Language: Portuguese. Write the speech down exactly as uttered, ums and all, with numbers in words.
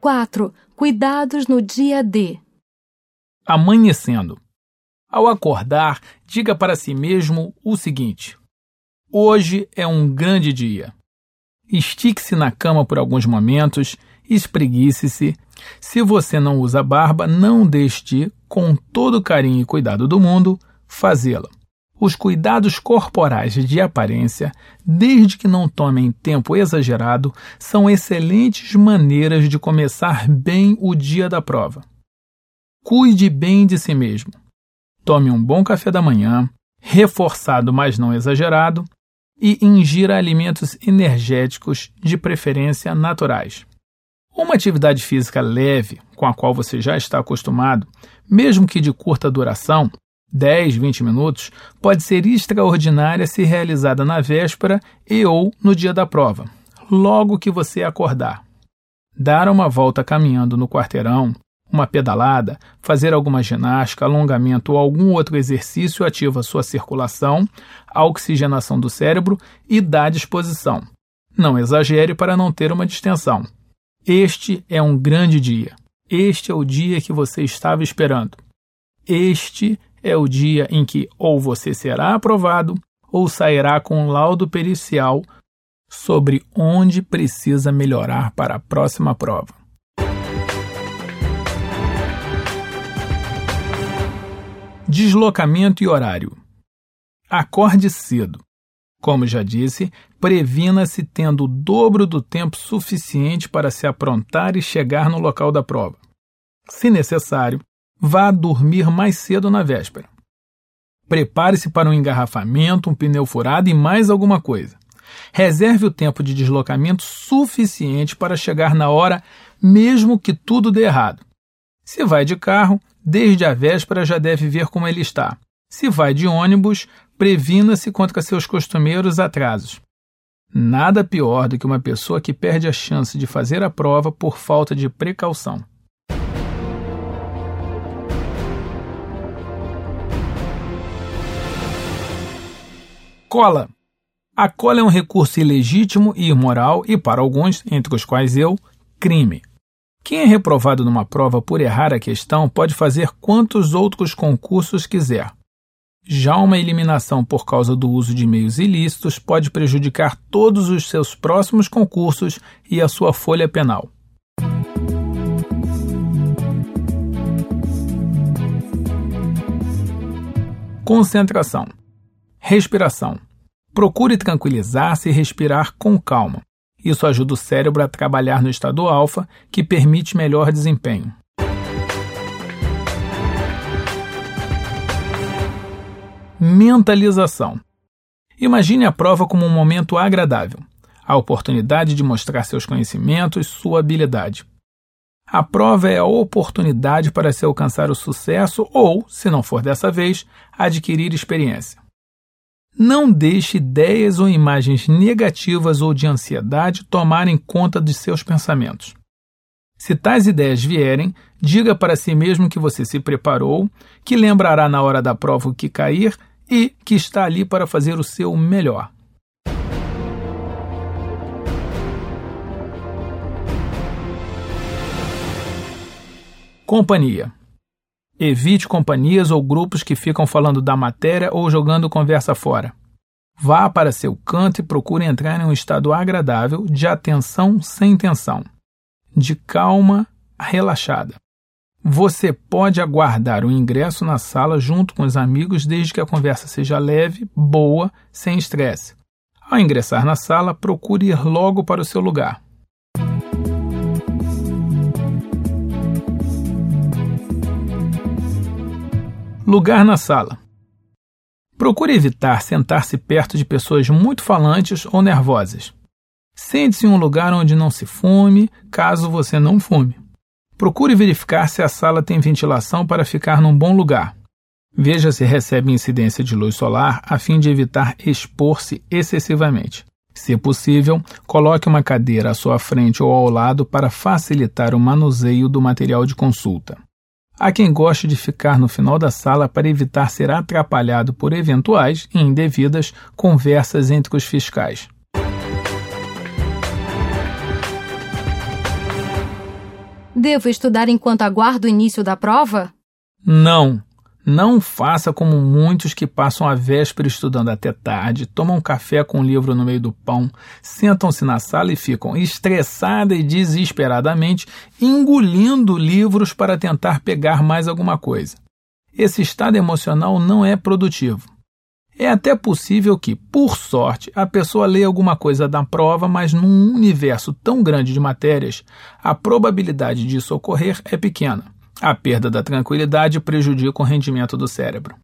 quatro. Cuidados no dia D. Amanhecendo. Ao acordar, diga para si mesmo o seguinte: hoje é um grande dia. Estique-se na cama por alguns momentos, espreguice-se. Se você não usa barba, não deixe de, com todo o carinho e cuidado do mundo, fazê-la. Os cuidados corporais de aparência, desde que não tomem tempo exagerado, são excelentes maneiras de começar bem o dia da prova. Cuide bem de si mesmo. Tome um bom café da manhã, reforçado mas não exagerado, e ingira alimentos energéticos, de preferência naturais. Uma atividade física leve, com a qual você já está acostumado, mesmo que de curta duração, dez, vinte minutos, pode ser extraordinária se realizada na véspera e ou no dia da prova, logo que você acordar. Dar uma volta caminhando no quarteirão, uma pedalada, fazer alguma ginástica, alongamento ou algum outro exercício ativa sua circulação, a oxigenação do cérebro e dá disposição. Não exagere para não ter uma distensão. Este é um grande dia. Este é o dia que você estava esperando. Este é o dia em que ou você será aprovado ou sairá com um laudo pericial sobre onde precisa melhorar para a próxima prova. Deslocamento e horário. Acorde cedo. Como já disse, previna-se tendo o dobro do tempo suficiente para se aprontar e chegar no local da prova. Se necessário, vá dormir mais cedo na véspera. Prepare-se para um engarrafamento, um pneu furado e mais alguma coisa. Reserve o tempo de deslocamento suficiente para chegar na hora, mesmo que tudo dê errado. Se vai de carro, desde a véspera já deve ver como ele está. Se vai de ônibus, previna-se contra seus costumeiros atrasos. Nada pior do que uma pessoa que perde a chance de fazer a prova por falta de precaução. Cola. A cola é um recurso ilegítimo e imoral e, para alguns, entre os quais eu, crime. Quem é reprovado numa prova por errar a questão pode fazer quantos outros concursos quiser. Já uma eliminação por causa do uso de meios ilícitos pode prejudicar todos os seus próximos concursos e a sua folha penal. Concentração. Respiração. Procure tranquilizar-se e respirar com calma. Isso ajuda o cérebro a trabalhar no estado alfa, que permite melhor desempenho. Mentalização. Imagine a prova como um momento agradável, a oportunidade de mostrar seus conhecimentos, sua habilidade. A prova é a oportunidade para se alcançar o sucesso ou, se não for dessa vez, adquirir experiência. Não deixe ideias ou imagens negativas ou de ansiedade tomarem conta de seus pensamentos. Se tais ideias vierem, diga para si mesmo que você se preparou, que lembrará na hora da prova o que cair e que está ali para fazer o seu melhor. Companhia. Evite companhias ou grupos que ficam falando da matéria ou jogando conversa fora. Vá para seu canto e procure entrar em um estado agradável de atenção sem tensão, de calma relaxada. Você pode aguardar o ingresso na sala junto com os amigos desde que a conversa seja leve, boa, sem estresse. Ao ingressar na sala, procure ir logo para o seu lugar. Lugar na sala. Procure evitar sentar-se perto de pessoas muito falantes ou nervosas. Sente-se em um lugar onde não se fume, caso você não fume. Procure verificar se a sala tem ventilação para ficar num bom lugar. Veja se recebe incidência de luz solar a fim de evitar expor-se excessivamente. Se possível, coloque uma cadeira à sua frente ou ao lado para facilitar o manuseio do material de consulta. Há quem goste de ficar no final da sala para evitar ser atrapalhado por eventuais e indevidas conversas entre os fiscais. Devo estudar enquanto aguardo o início da prova? Não. Não faça como muitos que passam a véspera estudando até tarde, tomam café com um livro no meio do pão, sentam-se na sala e ficam estressada e desesperadamente engolindo livros para tentar pegar mais alguma coisa. Esse estado emocional não é produtivo. É até possível que, por sorte, a pessoa leia alguma coisa da prova, mas num universo tão grande de matérias, a probabilidade disso ocorrer é pequena. A perda da tranquilidade prejudica o rendimento do cérebro.